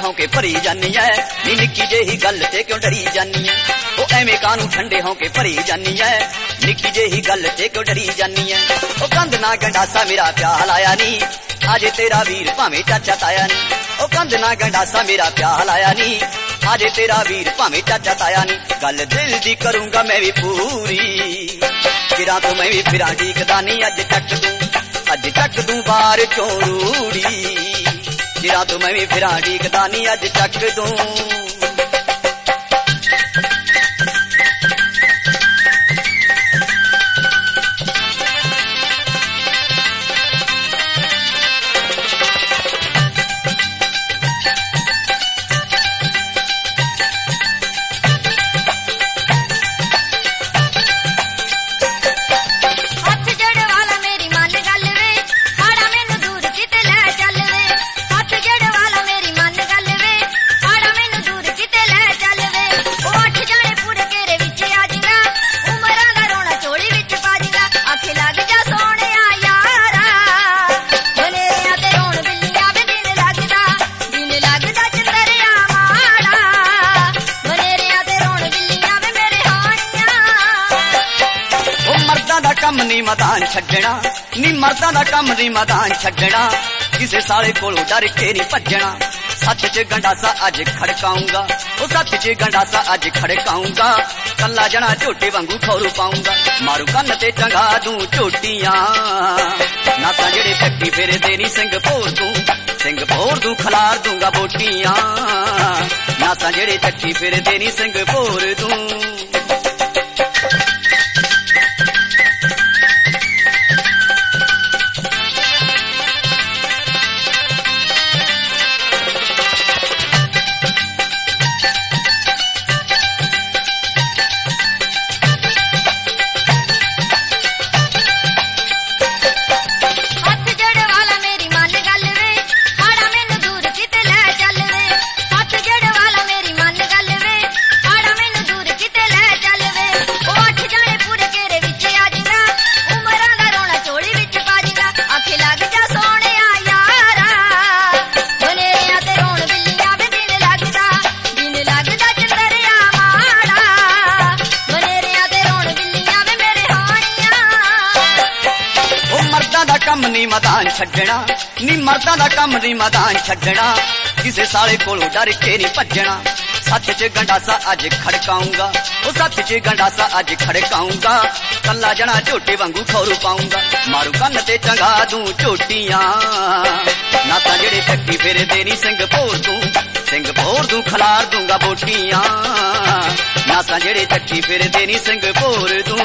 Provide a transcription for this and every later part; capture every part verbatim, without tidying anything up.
होके भरी जानी है नी निक्की जेही गल ते क्यों डरी जानी है ओ एवें कानू ठंडे होके भरी जानी है निक्की जेही गल ते क्यों डरी जानी है ओ कंध ना गंडासा मेरा प्याल आया नी आज तेरा वीर भावें चाचा ताया नी ओ कंध ना गंडासा मेरा प्याल आया नी आज तेरा वीर भावें चाचा ताया नी गल दिल दी करूंगा मैं भी पूरी फिरा तो मैं भी फिरा डीकदा नी अज चक दूं अज चक दूं बार चों रूड़ी फिरा तो मैं भी फिरा डीकदा नी अज चक दूं कम नी मैदान छड्डना नी मर्दां दा कम नी मैदान छड्डना किसे साले कोलों डर के नी भज्जना सच च गंडासा अज खड़काऊंगा ओ सच च गंडासा अज खड़काऊंगा कल्ला जना झोटे वांगू खोरू पाऊंगा मारू कन्न ते चंगा दूं झोटियां नासा जेड़े चक्की फेरे दे नी सिंह भोर दूं सिंह भोर दूं खलार दूंगा बोटियां नासा जेड़े चक्की फेरे दे नी सिंह भोर दूं कम नी मैदान छड्डना नी मर्दां दा कम नी मैदान छड्डना किसे साले कोलों डर के नी भज्जना सच च गंडासा अज खड़काऊंगा ओ सच च गंडासा अज खड़काऊंगा कल्ला जना झोटे वांगू खोरू पाऊंगा मारू कन्न ते चंगा दूं झोटियां नासा जेड़े चक्की फेरे दे नी सिंह भोर दूं सिंह भोर दूं खलार दूंगा बोटियां नासा जेड़े चक्की फेरे दे नी सिंह भोर दूं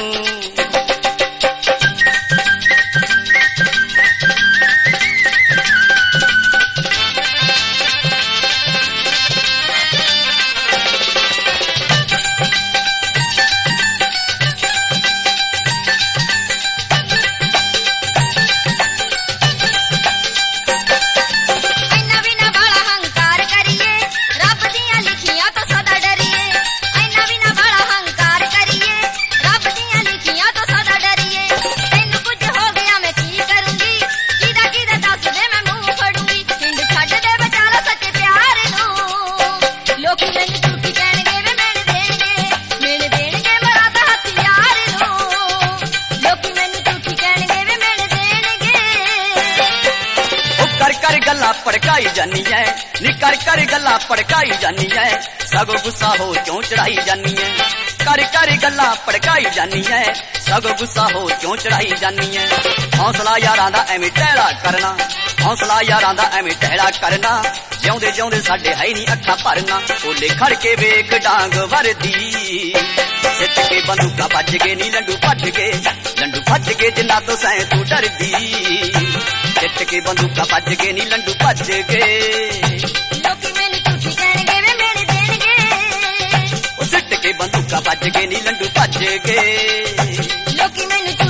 गल्ला भड़काई जानी है नी कर कर गल्ला भड़काई जानी है सगो गुस्सा हो क्यों चढ़ाई जानी है कर कर गल्ला भड़काई जानी है सगो गुस्सा हो क्यों चढ़ाई जानी है हौसला यारां दा एवें टहला करना हौसला यारां दा एवें टहला करना जिउंदे जिउंदे साडे है नी अखा भरना ओले खड़ के वेख डांग वरदी सिट के बंदूका भज के नी लंडू भज के लंडू भज के जिन्ना तो सैं तू डरदी सिट के बंदूका भज के नी लंडू भज के लोकी मैनू झूठी कहणगे वे मेरे देणगे ओ सिट के बंदूका भज के नी लंडू भज के लोकी मैनू